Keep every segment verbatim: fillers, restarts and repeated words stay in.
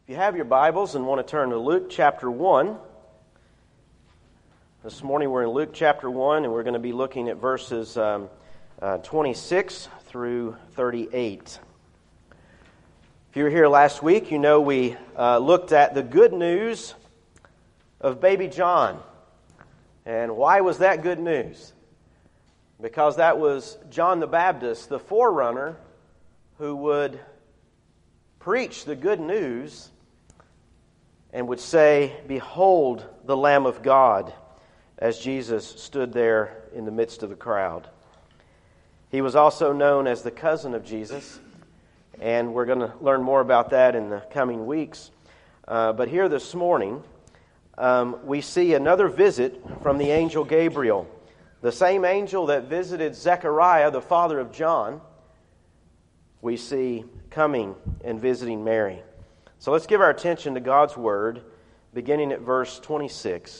If you have your Bibles and want to turn to Luke chapter one, this morning we're in Luke chapter one, and we're going to be looking at verses um, uh, twenty-six through thirty-eight. If you were here last week, you know we uh, looked at the good news of baby John. And why was that good news? Because that was John the Baptist, the forerunner, who would preach the good news and would say, "Behold the Lamb of God," as Jesus stood there in the midst of the crowd. He was also known as the cousin of Jesus, and we're going to learn more about that in the coming weeks. Uh, but here this morning, um, we see another visit from the angel Gabriel. The same angel that visited Zechariah, the father of John, we see coming and visiting Mary. So let's give our attention to God's Word, beginning at verse twenty-six.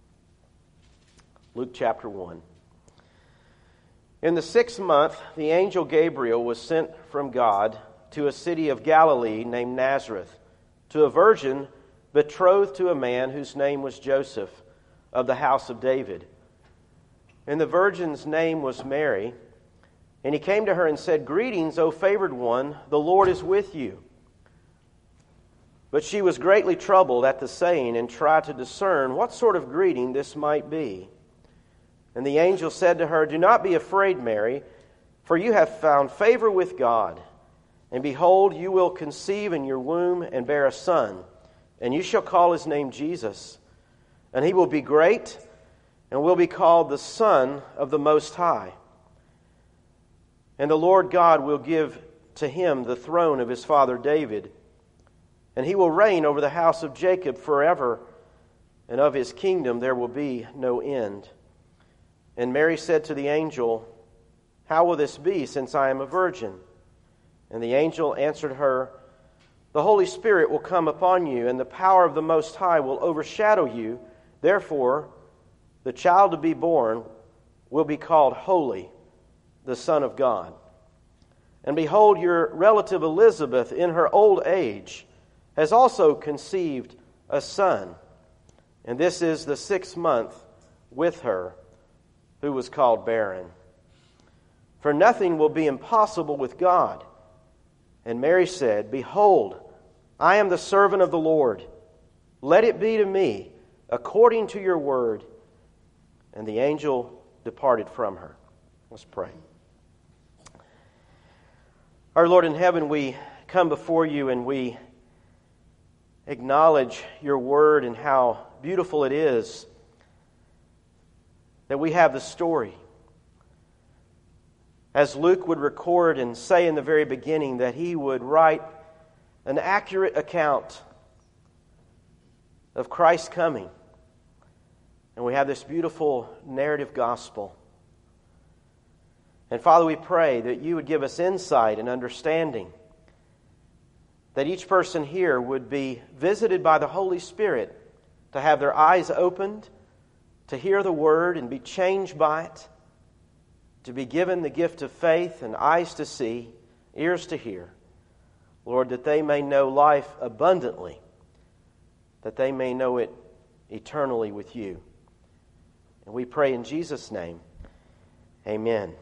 Luke chapter one. In the sixth month, the angel Gabriel was sent from God to a city of Galilee named Nazareth, to a virgin betrothed to a man whose name was Joseph, of the house of David. And the virgin's name was Mary. And he came to her and said, "Greetings, O favored one, the Lord is with you." But she was greatly troubled at the saying and tried to discern what sort of greeting this might be. And the angel said to her, "Do not be afraid, Mary, for you have found favor with God. And behold, you will conceive in your womb and bear a son, and you shall call his name Jesus. And he will be great and will be called the Son of the Most High. And the Lord God will give to him the throne of his father David, and he will reign over the house of Jacob forever, and of his kingdom there will be no end." And Mary said to the angel, "How will this be, since I am a virgin?" And the angel answered her, "The Holy Spirit will come upon you, and the power of the Most High will overshadow you. Therefore, the child to be born will be called Holy, the Son of God. And behold, your relative Elizabeth, in her old age, has also conceived a son. And this is the sixth month with her, who was called barren. For nothing will be impossible with God." And Mary said, "Behold, I am the servant of the Lord. Let it be to me according to your word." And the angel departed from her. Let's pray. Our Lord in heaven, we come before you and we acknowledge your word and how beautiful it is that we have the story. As Luke would record and say in the very beginning, that he would write an accurate account of Christ's coming. And we have this beautiful narrative gospel. And Father, we pray that you would give us insight and understanding, that each person here would be visited by the Holy Spirit to have their eyes opened, to hear the word and be changed by it, to be given the gift of faith and eyes to see, ears to hear. Lord, that they may know life abundantly, that they may know it eternally with you. And we pray in Jesus' name, amen.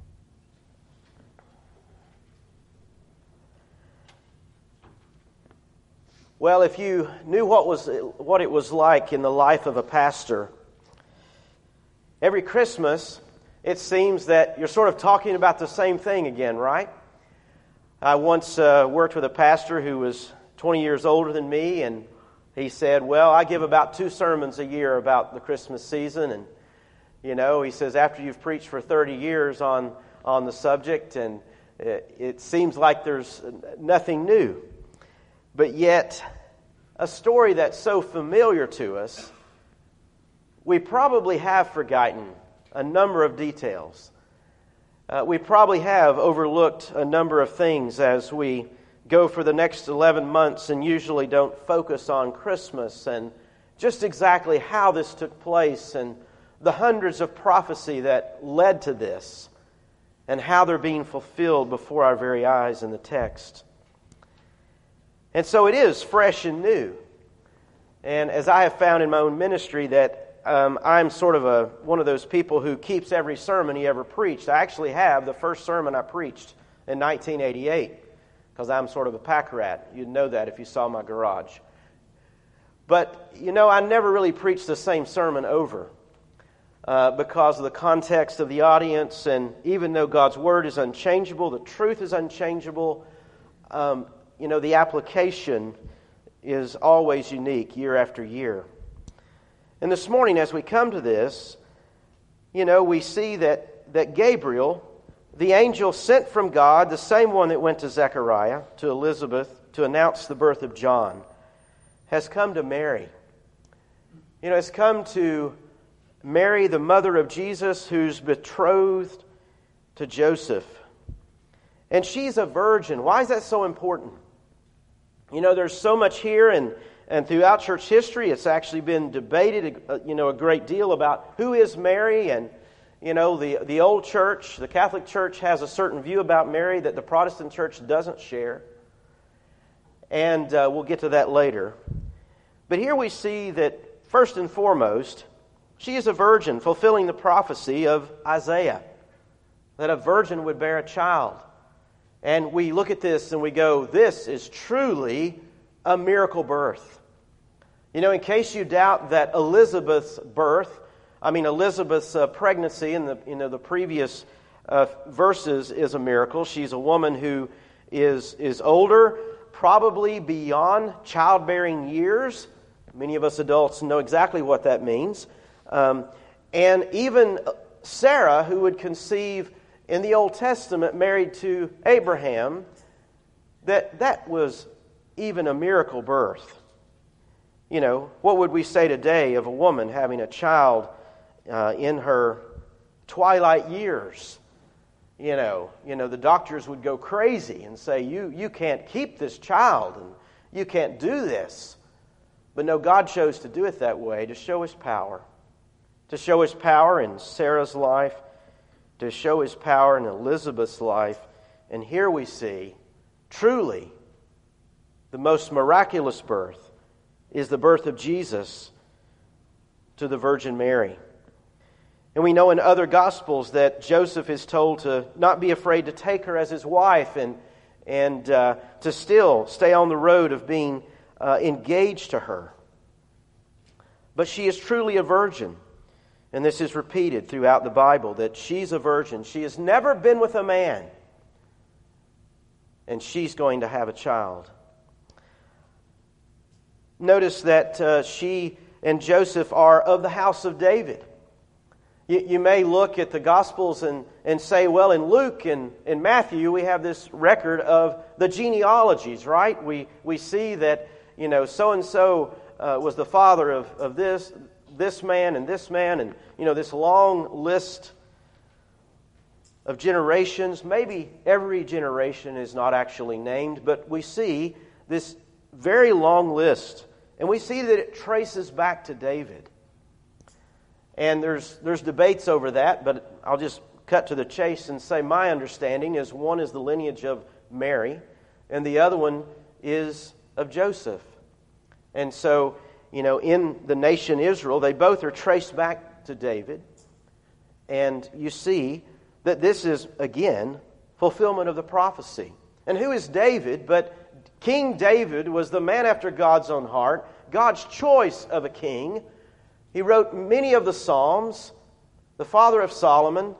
Well, if you knew what was what it was like in the life of a pastor, every Christmas it seems that you're sort of talking about the same thing again, right? I once uh, worked with a pastor who was twenty years older than me, and he said, "Well, I give about two sermons a year about the Christmas season." And, you know, he says, after you've preached for thirty years on, on the subject, and it, it seems like there's nothing new. But yet, a story that's so familiar to us, we probably have forgotten a number of details. Uh, we probably have overlooked a number of things as we go for the next eleven months and usually don't focus on Christmas and just exactly how this took place and the hundreds of prophecy that led to this and how they're being fulfilled before our very eyes in the text. And so it is fresh and new. And as I have found in my own ministry that um, I'm sort of a one of those people who keeps every sermon he ever preached. I actually have the first sermon I preached in nineteen eighty-eight because I'm sort of a pack rat. You'd know that if you saw my garage. But, you know, I never really preached the same sermon over uh, because of the context of the audience. And even though God's Word is unchangeable, the truth is unchangeable, um, you know, the application is always unique year after year. And this morning, as we come to this, you know, we see that, that Gabriel, the angel sent from God, the same one that went to Zechariah, to Elizabeth, to announce the birth of John, has come to Mary. You know, has come to Mary, the mother of Jesus, who's betrothed to Joseph. And she's a virgin. Why is that so important? You know, there's so much here, and, and throughout church history, it's actually been debated, uh, you know, a great deal about who is Mary. And, you know, the, the old church, the Catholic Church, has a certain view about Mary that the Protestant Church doesn't share. And uh, we'll get to that later. But here we see that, first and foremost, she is a virgin, fulfilling the prophecy of Isaiah, that a virgin would bear a child. And we look at this and we go, this is truly a miracle birth. You know, in case you doubt that Elizabeth's birth, I mean Elizabeth's uh, pregnancy in the you know the previous uh, verses is a miracle. She's a woman who is is older, probably beyond childbearing years. Many of us adults know exactly what that means. Um, and even Sarah, who would conceive in the Old Testament, married to Abraham, that that was even a miracle birth. You know, what would we say today of a woman having a child uh, in her twilight years? You know, you know, the doctors would go crazy and say, you, you can't keep this child and you can't do this. But no, God chose to do it that way to show His power. To show His power in Sarah's life, to show His power in Elizabeth's life. And here we see, truly, the most miraculous birth is the birth of Jesus to the Virgin Mary. And we know in other Gospels that Joseph is told to not be afraid to take her as his wife and, and uh, to still stay on the road of being uh, engaged to her. But she is truly a virgin. And this is repeated throughout the Bible, that she's a virgin. She has never been with a man. And she's going to have a child. Notice that uh, she and Joseph are of the house of David. You, you may look at the Gospels and, and say, well, in Luke and in Matthew, we have this record of the genealogies, right? We we see that, you know, so-and-so uh, was the father of, of this, this man and this man, and, you know, this long list of generations. Maybe every generation is not actually named, but we see this very long list. And we see that it traces back to David. And there's there's debates over that, but I'll just cut to the chase and say my understanding is one is the lineage of Mary, and the other one is of Joseph. And so, you know, in the nation Israel, they both are traced back to David. And you see that this is, again, fulfillment of the prophecy. And who is David but King David was the man after God's own heart, God's choice of a king. He wrote many of the Psalms, the father of Solomon.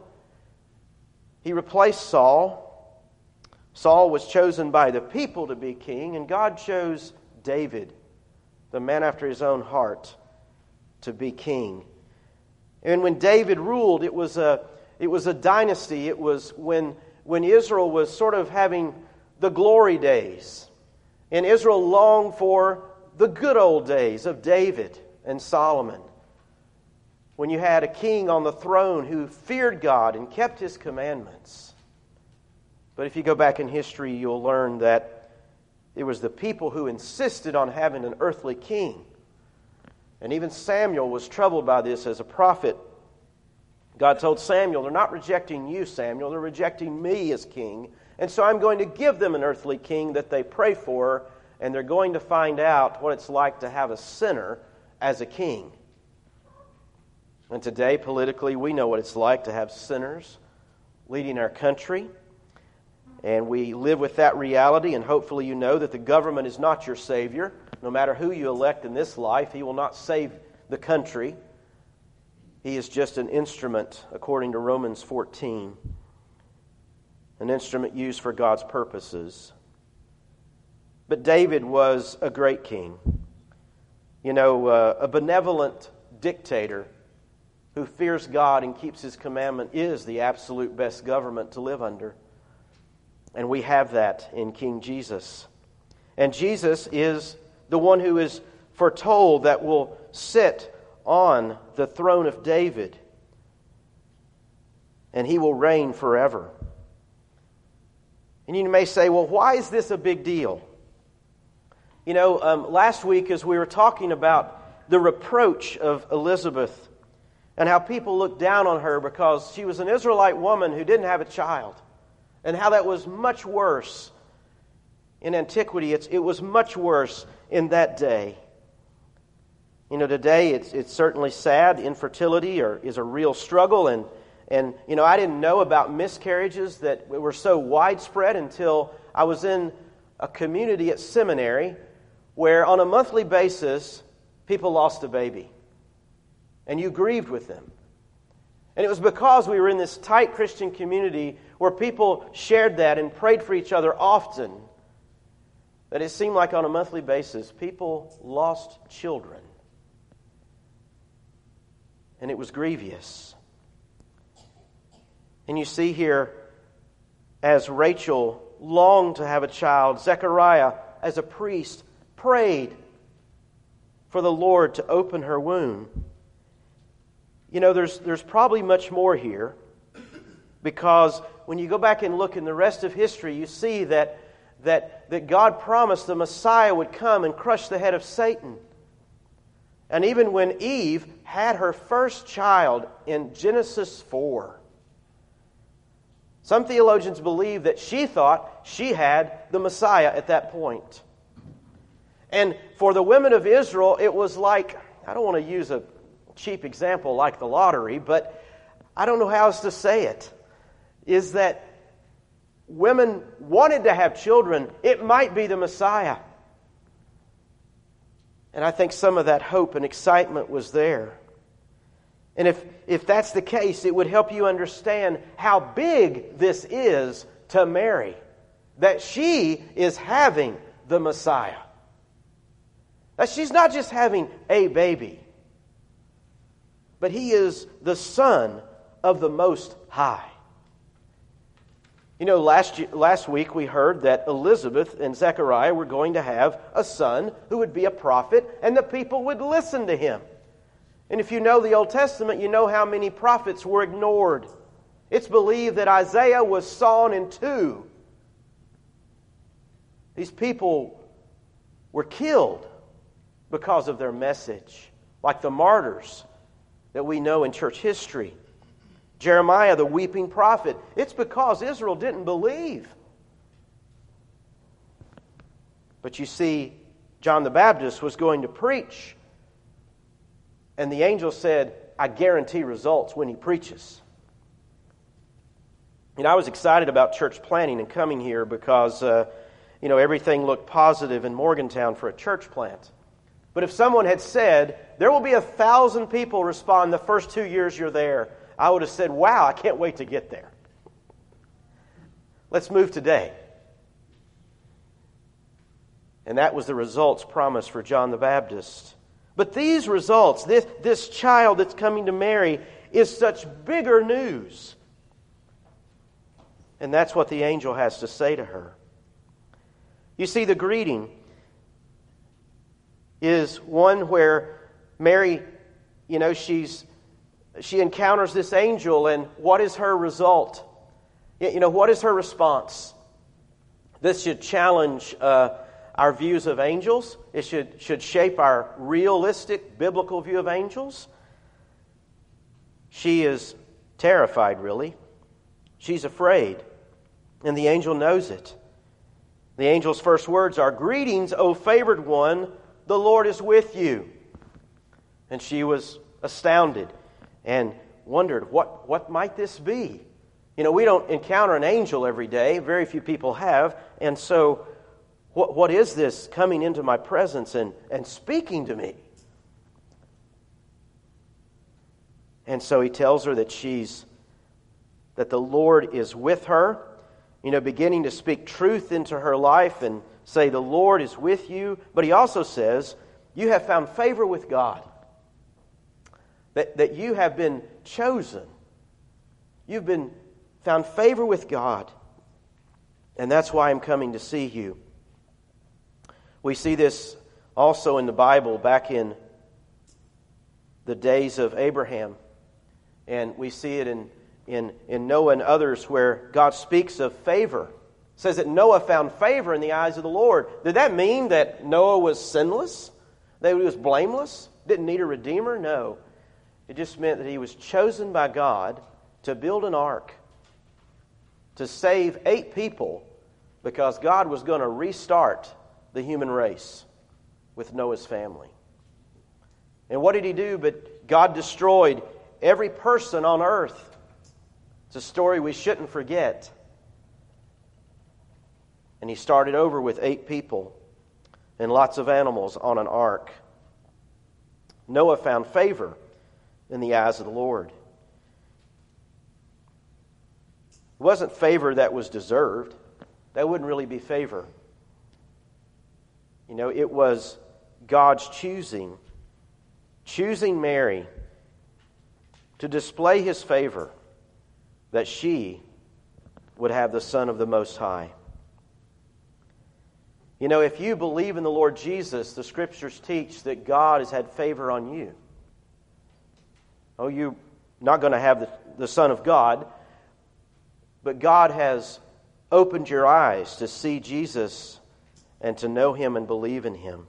He replaced Saul. Saul was chosen by the people to be king, and God chose David, the man after His own heart, to be king. And when David ruled, it was a it was a dynasty. It was when when Israel was sort of having the glory days. And Israel longed for the good old days of David and Solomon, when you had a king on the throne who feared God and kept His commandments. But if you go back in history, you'll learn that it was the people who insisted on having an earthly king. And even Samuel was troubled by this as a prophet. God told Samuel, they're not rejecting you, Samuel, they're rejecting me as king. And so I'm going to give them an earthly king that they pray for and they're going to find out what it's like to have a sinner as a king. And today, politically, we know what it's like to have sinners leading our country. And we live with that reality, and hopefully you know that the government is not your Savior. No matter who you elect in this life, He will not save the country. He is just an instrument, according to Romans fourteen. An instrument used for God's purposes. But David was a great king. You know, uh, a benevolent dictator who fears God and keeps His commandment is the absolute best government to live under. And we have that in King Jesus. And Jesus is the one who is foretold that will sit on the throne of David. And He will reign forever. And you may say, well, why is this a big deal? You know, um, last week as we were talking about the reproach of Elizabeth and how people looked down on her because she was an Israelite woman who didn't have a child, and how that was much worse in antiquity. It's, it was much worse in that day. You know, today it's it's certainly sad. Infertility or, is a real struggle, and and you know I didn't know about miscarriages that were so widespread until I was in a community at seminary where on a monthly basis people lost a baby, and you grieved with them. And it was because we were in this tight Christian community where people shared that and prayed for each other often that it seemed like on a monthly basis people lost children. And it was grievous. And you see here, as Rachel longed to have a child, Zechariah, as a priest, prayed for the Lord to open her womb. You know, there's there's probably much more here, because when you go back and look in the rest of history, you see that that that God promised the Messiah would come and crush the head of Satan. And even when Eve had her first child in Genesis four, some theologians believe that she thought she had the Messiah at that point. And for the women of Israel, it was like, I don't want to use a cheap example like the lottery, but I don't know how else to say it, is that women wanted to have children. It might be the Messiah. And I think some of that hope and excitement was there. And if, if that's the case, it would help you understand how big this is to Mary, that she is having the Messiah. That she's not just having a baby, but He is the Son of the Most High. You know, last last week we heard that Elizabeth and Zechariah were going to have a son who would be a prophet, and the people would listen to him. And if you know the Old Testament, you know how many prophets were ignored. It's believed that Isaiah was sawn in two. These people were killed because of their message, like the martyrs that we know in church history. Jeremiah, the weeping prophet, it's because Israel didn't believe. But you see, John the Baptist was going to preach, and the angel said, I guarantee results when he preaches. And I was excited about church planting and coming here because, uh, you know, everything looked positive in Morgantown for a church plant. But if someone had said, there will be a thousand people respond the first two years you're there, I would have said, wow, I can't wait to get there. Let's move today. And that was the results promised for John the Baptist. But these results, this, this child that's coming to Mary, is such bigger news. And that's what the angel has to say to her. You see, the greeting is one where Mary, you know, she's she encounters this angel, and what is her result? You know, what is her response? This should challenge uh, our views of angels. It should, should shape our realistic biblical view of angels. She is terrified, really. She's afraid, and the angel knows it. The angel's first words are, "Greetings, O favored one, the Lord is with you." And she was astounded and wondered, what, what might this be? You know, we don't encounter an angel every day. Very few people have. And so, what, what is this coming into my presence and, and speaking to me? And so he tells her that she's, that the Lord is with her, you know, beginning to speak truth into her life and say, the Lord is with you. But he also says, you have found favor with God. That, that you have been chosen. You've been found favor with God. And that's why I'm coming to see you. We see this also in the Bible back in the days of Abraham. And we see it in, in, in Noah and others where God speaks of favor. It says that Noah found favor in the eyes of the Lord. Did that mean that Noah was sinless? That he was blameless? Didn't need a redeemer? No. It just meant that he was chosen by God to build an ark, to save eight people, because God was going to restart the human race with Noah's family. And what did he do? But God destroyed every person on earth. It's a story we shouldn't forget. And he started over with eight people and lots of animals on an ark. Noah found favor in the eyes of the Lord. It wasn't favor that was deserved. That wouldn't really be favor. You know, it was God's choosing, choosing Mary to display His favor, that she would have the Son of the Most High. You know, if you believe in the Lord Jesus, the Scriptures teach that God has had favor on you. Oh, you're not going to have the, the Son of God, but God has opened your eyes to see Jesus and to know Him and believe in Him.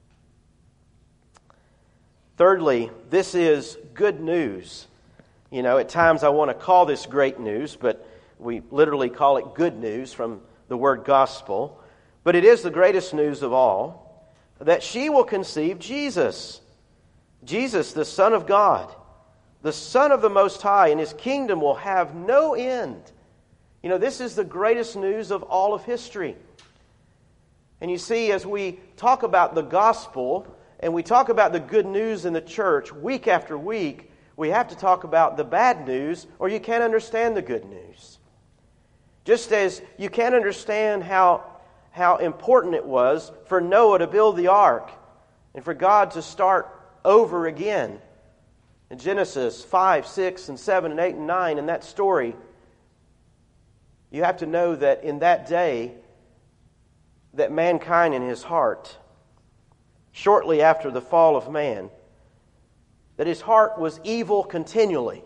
Thirdly, this is good news. You know, at times I want to call this great news, but we literally call it good news from the word gospel. But it is the greatest news of all, that she will conceive Jesus. Jesus, the Son of God, the Son of the Most High, and His kingdom will have no end. You know, this is the greatest news of all of history. And you see, as we talk about the gospel, and we talk about the good news in the church week after week, we have to talk about the bad news, or you can't understand the good news. Just as you can't understand how, how important it was for Noah to build the ark, and for God to start over again. In Genesis five, six, and seven, and eight, and nine, in that story, you have to know that in that day, that mankind in his heart, shortly after the fall of man, that his heart was evil continually.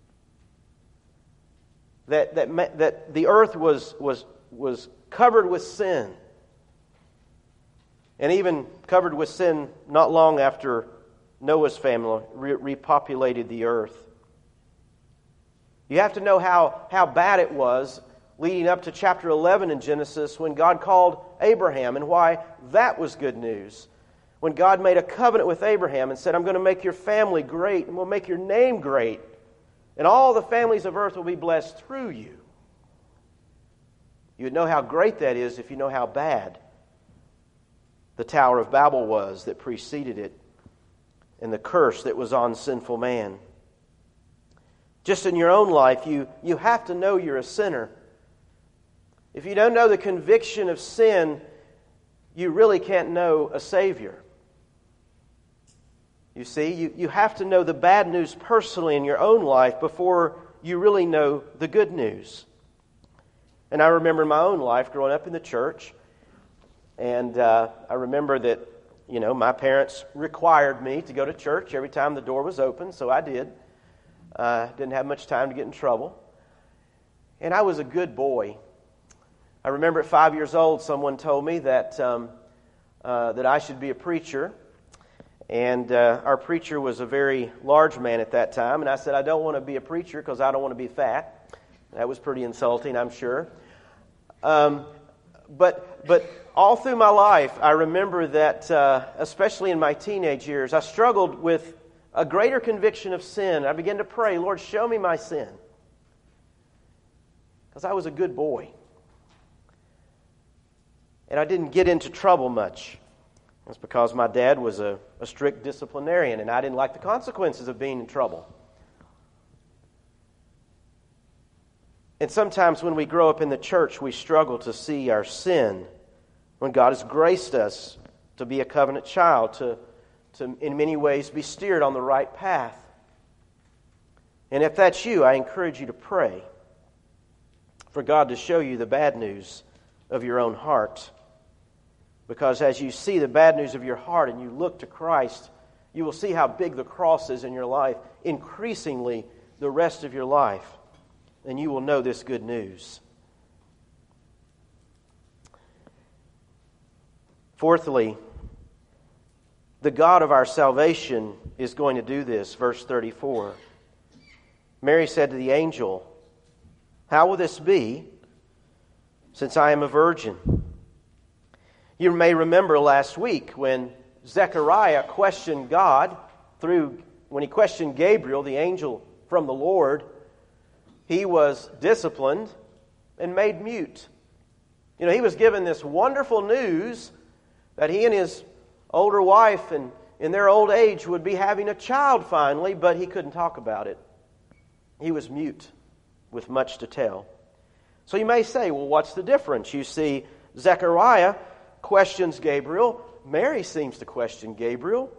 That that that the earth was was was covered with sin, and even covered with sin not long after Noah's family re- repopulated the earth. You have to know how, how bad it was leading up to chapter eleven in Genesis when God called Abraham, and why that was good news. When God made a covenant with Abraham and said, I'm going to make your family great, and we'll make your name great, and all the families of earth will be blessed through you. You would know how great that is if you know how bad the Tower of Babel was that preceded it, and the curse that was on sinful man. Just in your own life, you, you have to know you're a sinner. If you don't know the conviction of sin, you really can't know a Savior. You see, you, you have to know the bad news personally in your own life before you really know the good news. And I remember in my own life growing up in the church, and uh, I remember that, you know, my parents required me to go to church every time the door was open, so I did. Uh, didn't have much time to get in trouble. And I was a good boy. I remember at five years old, someone told me that um, uh, that I should be a preacher. And uh, our preacher was a very large man at that time. And I said, I don't want to be a preacher because I don't want to be fat. That was pretty insulting, I'm sure. Um, but but all through my life, I remember that, uh, especially in my teenage years, I struggled with a greater conviction of sin. I began to pray, Lord, show me my sin. Because I was a good boy. And I didn't get into trouble much. That's because my dad was a, a strict disciplinarian, and I didn't like the consequences of being in trouble. And sometimes when we grow up in the church, we struggle to see our sin when God has graced us to be a covenant child, to, to in many ways be steered on the right path. And if that's you, I encourage you to pray for God to show you the bad news of your own heart. Because as you see the bad news of your heart and you look to Christ, you will see how big the cross is in your life, increasingly the rest of your life. And you will know this good news. Fourthly, the God of our salvation is going to do this. Verse thirty-four. Mary said to the angel, "How will this be, since I am a virgin?" You may remember last week when Zechariah questioned God through, when he questioned Gabriel, the angel from the Lord, he was disciplined and made mute. You know, he was given this wonderful news that he and his older wife and in their old age would be having a child finally, but he couldn't talk about it. He was mute with much to tell. So you may say, well, what's the difference? You see, Zechariah questions Gabriel. Mary seems to question Gabriel.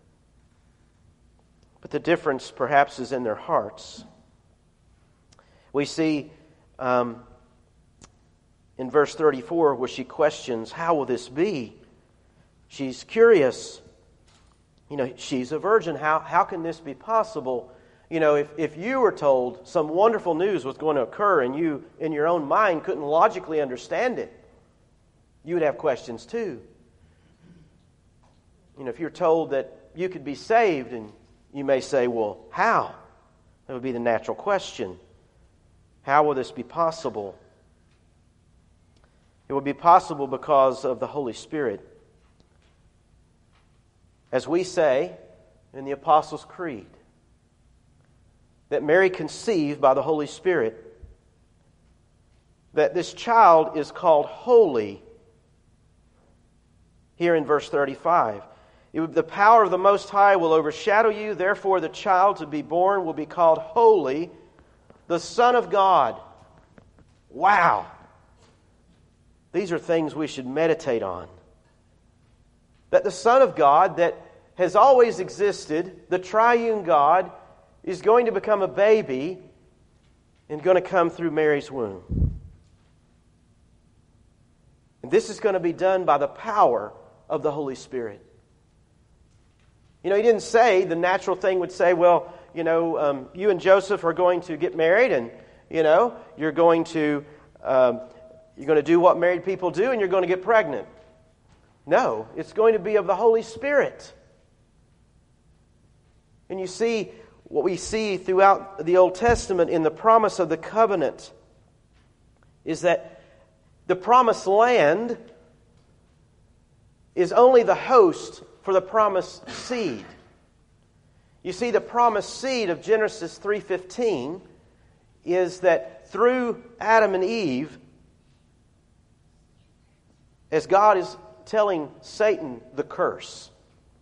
But the difference perhaps is in their hearts. We see um, in verse thirty-four where she questions, how will this be? She's curious. You know, she's a virgin. How, how can this be possible? You know, if, if you were told some wonderful news was going to occur and you, in your own mind, couldn't logically understand it, you would have questions too. You know, if you're told that you could be saved, and you may say, well, how? That would be the natural question. How will this be possible? It will be possible because of the Holy Spirit. As we say in the Apostles' Creed, that Mary conceived by the Holy Spirit, that this child is called holy. Here in verse thirty-five, it, the power of the Most High will overshadow you, therefore the child to be born will be called holy, the Son of God. Wow! These are things we should meditate on. That the Son of God that has always existed, the triune God, is going to become a baby and going to come through Mary's womb. And this is going to be done by the power of the Holy Spirit. You know, he didn't say, the natural thing would say, well, you know, um, you and Joseph are going to get married and, you know, you're going to um, you're going to do what married people do and you're going to get pregnant. No, it's going to be of the Holy Spirit. And you see what we see throughout the Old Testament in the promise of the covenant is that the promised land is only the host for the promised seed. You see, the promised seed of Genesis three fifteen is that through Adam and Eve, as God is telling Satan the curse,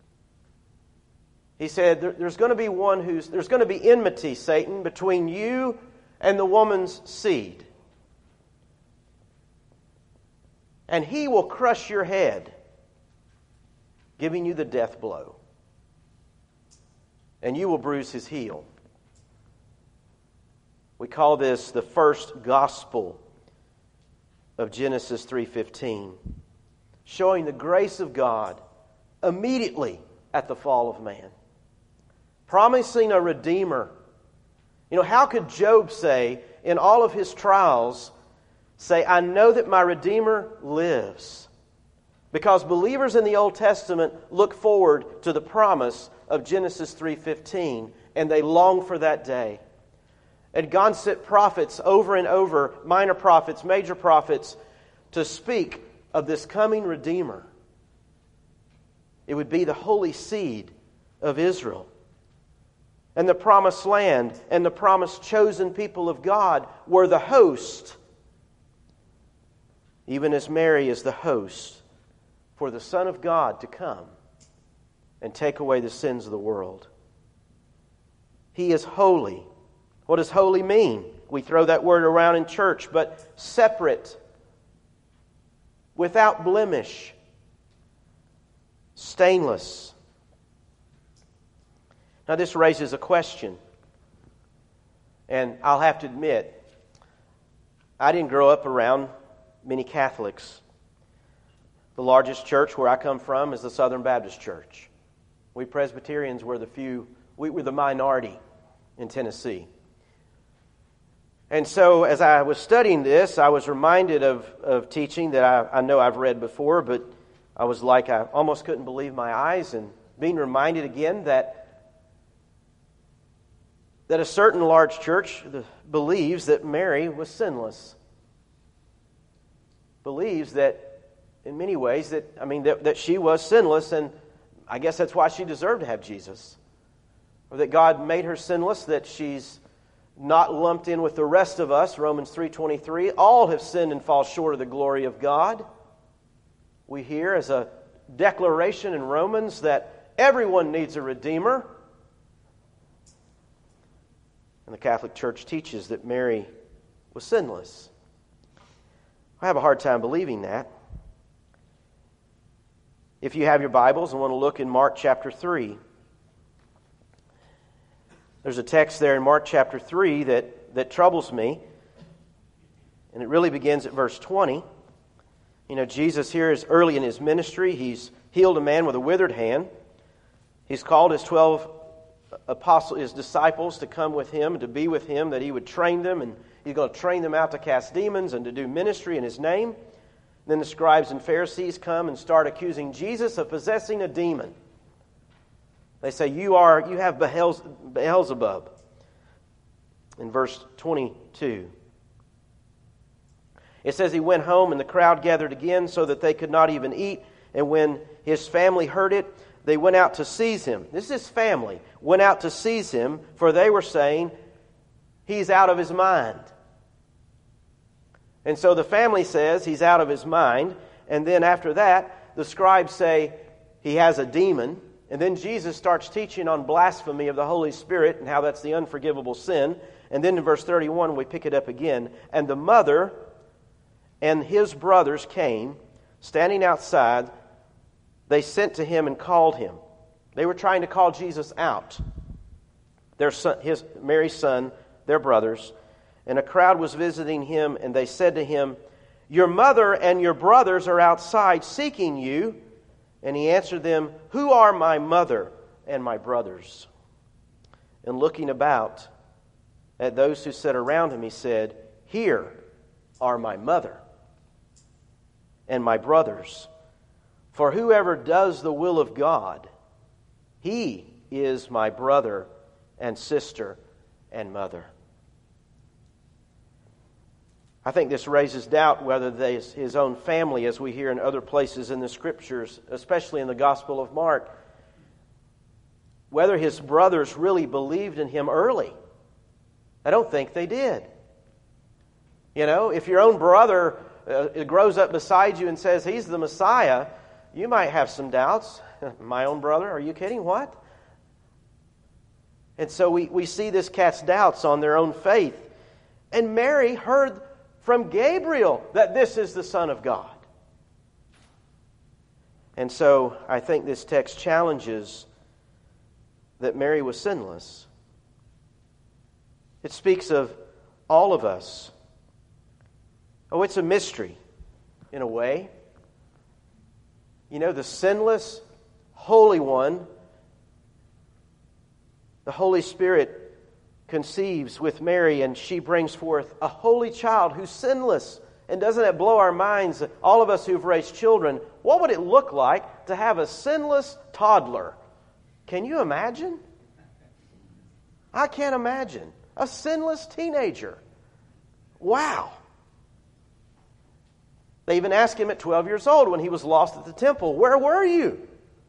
he said, there's going to be one who's, there's going to be enmity, Satan, between you and the woman's seed. And he will crush your head, giving you the death blow. And you will bruise his heel. We call this the first gospel of Genesis three fifteen, showing the grace of God immediately at the fall of man. Promising a Redeemer. You know, how could Job say, in all of his trials, say, I know that my Redeemer lives? Because believers in the Old Testament look forward to the promise of Genesis three fifteen, and they long for that day. And God sent prophets over and over, minor prophets, major prophets, to speak of this coming Redeemer. It would be the holy seed of Israel. And the promised land and the promised chosen people of God were the host, even as Mary is the host for the Son of God to come and take away the sins of the world. He is holy. What does holy mean? We throw that word around in church, but separate, without blemish, stainless. Now this raises a question. And I'll have to admit, I didn't grow up around many Catholics. The largest church where I come from is the Southern Baptist Church. We Presbyterians were the few, we were the minority in Tennessee. And so as I was studying this, I was reminded of, of teaching that I, I know I've read before, but I was like, I almost couldn't believe my eyes, and being reminded again that, that a certain large church believes that Mary was sinless. Believes that, in many ways, that, I mean, that, that she was sinless, and I guess that's why she deserved to have Jesus. Or that God made her sinless, that she's not lumped in with the rest of us. Romans three twenty-three, all have sinned and fall short of the glory of God. We hear as a declaration in Romans that everyone needs a Redeemer. And the Catholic Church teaches that Mary was sinless. I have a hard time believing that. If you have your Bibles and want to look in Mark chapter three, there's a text there in Mark chapter three that, that troubles me. And it really begins at verse twenty. You know, Jesus here is early in his ministry. He's healed a man with a withered hand. He's called his twelve apostles, his disciples, to come with him and to be with him, that he would train them, and he's going to train them out to cast demons and to do ministry in his name. And then the scribes and Pharisees come and start accusing Jesus of possessing a demon. They say, you are, you have Beelzebub. In verse twenty-two. It says he went home and the crowd gathered again so that they could not even eat. And when his family heard it, they went out to seize him. This is his family. Went out to seize him, for they were saying, he's out of his mind. And so the family says he's out of his mind. And then after that, the scribes say he has a demon. And then Jesus starts teaching on blasphemy of the Holy Spirit and how that's the unforgivable sin. And then in verse thirty-one, we pick it up again. And the mother and his brothers came, standing outside. They sent to him and called him. They were trying to call Jesus out. Their son, his Mary's son, their brothers. And a crowd was visiting him, and they said to him, your mother and your brothers are outside seeking you. And he answered them, who are my mother and my brothers? And looking about at those who sat around him, he said, here are my mother and my brothers. For whoever does the will of God, he is my brother and sister and mother. I think this raises doubt whether his own family, as we hear in other places in the Scriptures, especially in the Gospel of Mark, whether his brothers really believed in him early. I don't think they did. You know, if your own brother uh, grows up beside you and says he's the Messiah, you might have some doubts. My own brother? Are you kidding? What? And so we, we see this cast doubts on their own faith. And Mary heard from Gabriel that this is the Son of God. And so I think this text challenges that Mary was sinless. It speaks of all of us. Oh, it's a mystery in a way. You know, the sinless, Holy One, the Holy Spirit conceives with Mary, and she brings forth a holy child who's sinless. And doesn't it blow our minds, all of us who've raised children, what would it look like to have a sinless toddler? Can you imagine? I can't imagine. A sinless teenager. Wow. They even asked him at twelve years old when he was lost at the temple, "Where were you?"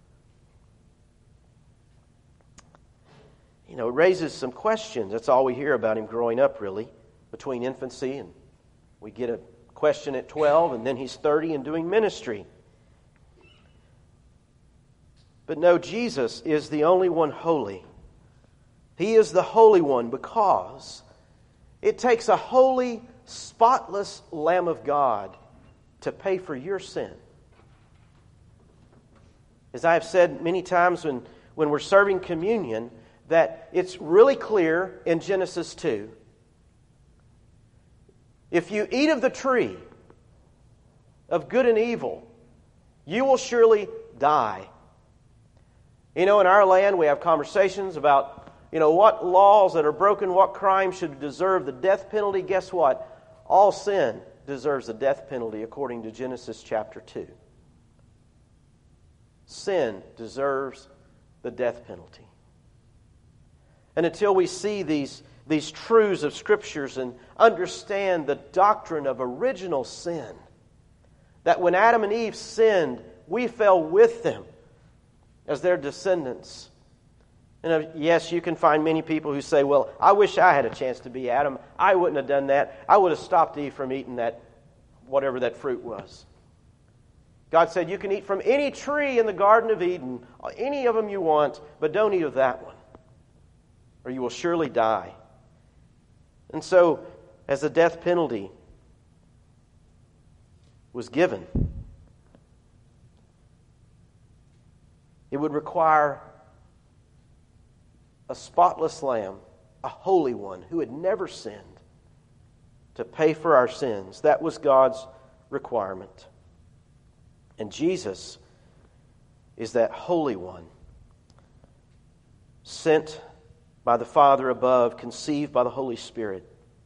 You know, it raises some questions. That's all we hear about him growing up, really, between infancy and we get a question at twelve, and then he's thirty and doing ministry. But no, Jesus is the only one holy. He is the Holy One because it takes a holy, spotless Lamb of God to pay for your sin. As I have said many times when, when we're serving communion, that it's really clear in Genesis two. If you eat of the tree of good and evil, you will surely die. You know, in our land we have conversations about, you know, what laws that are broken, what crimes should deserve the death penalty. Guess what? All sin deserves the death penalty according to Genesis chapter two. Sin deserves the death penalty. And until we see these, these truths of Scriptures and understand the doctrine of original sin, that when Adam and Eve sinned, we fell with them as their descendants. And yes, you can find many people who say, well, I wish I had a chance to be Adam. I wouldn't have done that. I would have stopped Eve from eating that, whatever that fruit was. God said, you can eat from any tree in the Garden of Eden, any of them you want, but don't eat of that one, or you will surely die. And so, as the death penalty was given, it would require a spotless lamb, a holy one who had never sinned, to pay for our sins. That was God's requirement. And Jesus is that holy one, sent by the Father above, conceived by the Holy Spirit.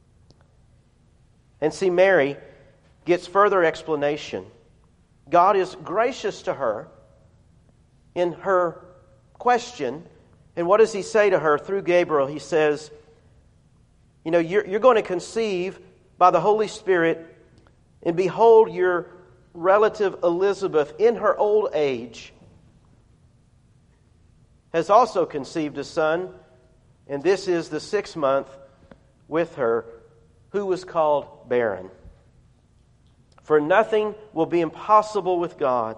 And see, Mary gets further explanation. God is gracious to her in her question. And what does He say to her through Gabriel? He says, you know, you're, you're going to conceive by the Holy Spirit, and behold, your relative Elizabeth, in her old age, has also conceived a son, and this is the sixth month with her, who was called barren. For nothing will be impossible with God.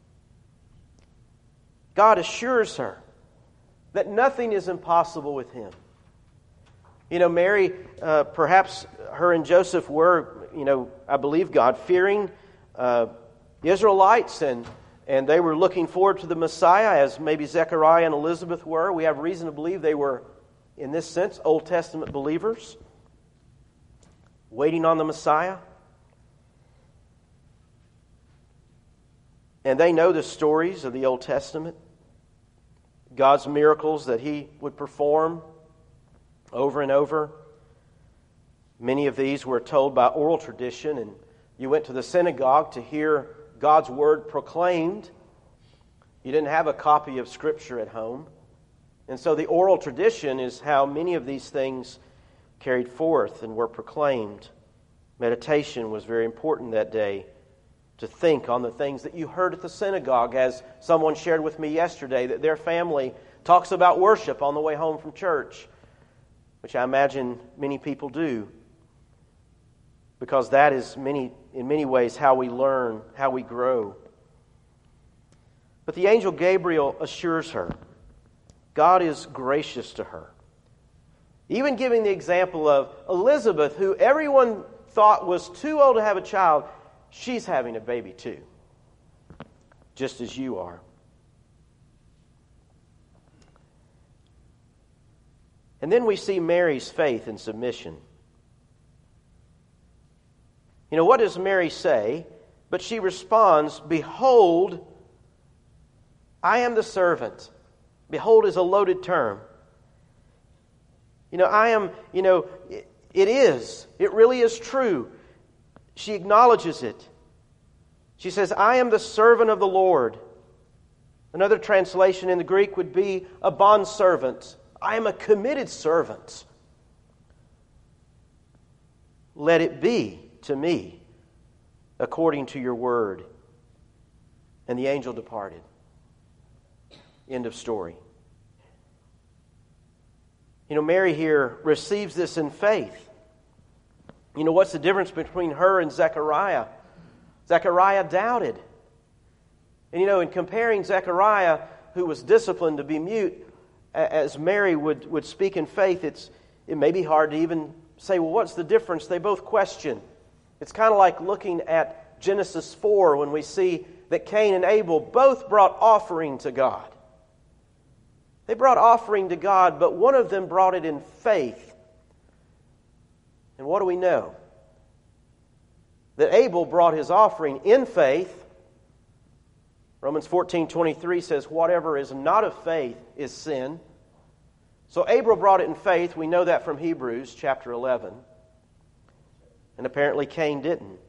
God assures her that nothing is impossible with Him. You know, Mary, uh, perhaps her and Joseph were, you know, I believe God-fearing uh, Israelites, and, and they were looking forward to the Messiah, as maybe Zechariah and Elizabeth were. We have reason to believe they were, in this sense, Old Testament believers, waiting on the Messiah. And they know the stories of the Old Testament, God's miracles that He would perform over and over. Many of these were told by oral tradition, and you went to the synagogue to hear God's Word proclaimed. You didn't have a copy of Scripture at home. And so the oral tradition is how many of these things carried forth and were proclaimed. Meditation was very important that day, to think on the things that you heard at the synagogue, as someone shared with me yesterday, that their family talks about worship on the way home from church, which I imagine many people do, because that is many, in many ways how we learn, how we grow. But the angel Gabriel assures her, God is gracious to her. Even giving the example of Elizabeth, who everyone thought was too old to have a child, she's having a baby too, just as you are. And then we see Mary's faith and submission. You know, what does Mary say? But she responds, behold, I am the servant. Behold is a loaded term. You know, I am, you know, it, it is. It really is true. She acknowledges it. She says, I am the servant of the Lord. Another translation in the Greek would be a bondservant. I am a committed servant. Let it be to me according to your word. And the angel departed. End of story. You know, Mary here receives this in faith. You know, what's the difference between her and Zechariah? Zechariah doubted. And you know, in comparing Zechariah, who was disciplined to be mute, as Mary would, would speak in faith, it's it may be hard to even say, well, what's the difference? They both question. It's kind of like looking at Genesis four when we see that Cain and Abel both brought offering to God. They brought offering to God, but one of them brought it in faith. And what do we know? That Abel brought his offering in faith. Romans fourteen twenty-three says, whatever is not of faith is sin. So Abel brought it in faith. We know that from Hebrews chapter eleven. And apparently Cain didn't.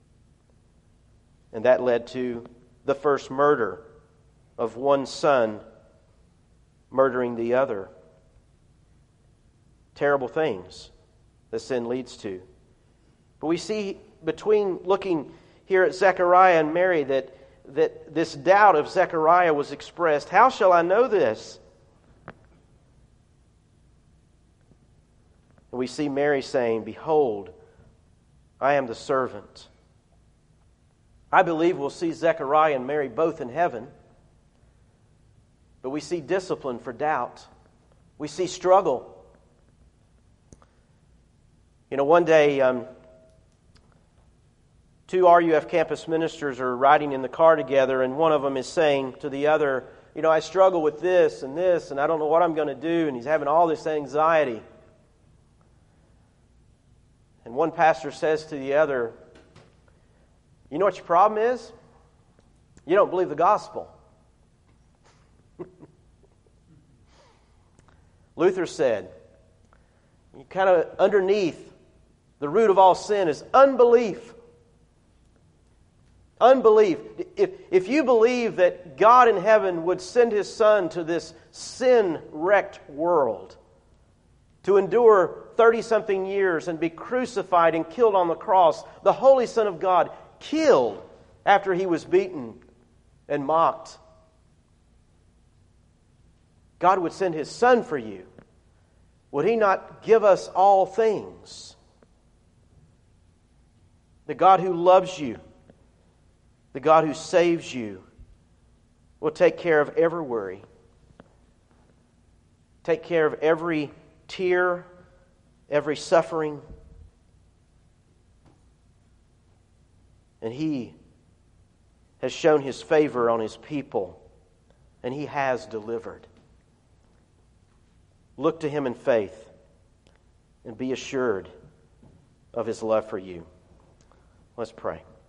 And that led to the first murder of one son murdering the other. Terrible things that sin leads to. But we see between looking here at Zechariah and Mary that, that this doubt of Zechariah was expressed. How shall I know this? And we see Mary saying, behold, I am the servant. I believe we'll see Zechariah and Mary both in heaven. But we see discipline for doubt. We see struggle. You know, one day, um, two R U F campus ministers are riding in the car together, and one of them is saying to the other, you know, I struggle with this and this, and I don't know what I'm going to do, and he's having all this anxiety. And one pastor says to the other, you know what your problem is? You don't believe the gospel. Luther said, kind of underneath the root of all sin is unbelief. Unbelief. If, if you believe that God in heaven would send His Son to this sin-wrecked world to endure thirty-something years and be crucified and killed on the cross, the Holy Son of God killed after He was beaten and mocked, God would send His Son for you. Would He not give us all things? The God who loves you, the God who saves you, will take care of every worry, take care of every tear, every suffering. And He has shown His favor on His people, and He has delivered. Look to Him in faith and be assured of His love for you. Let's pray.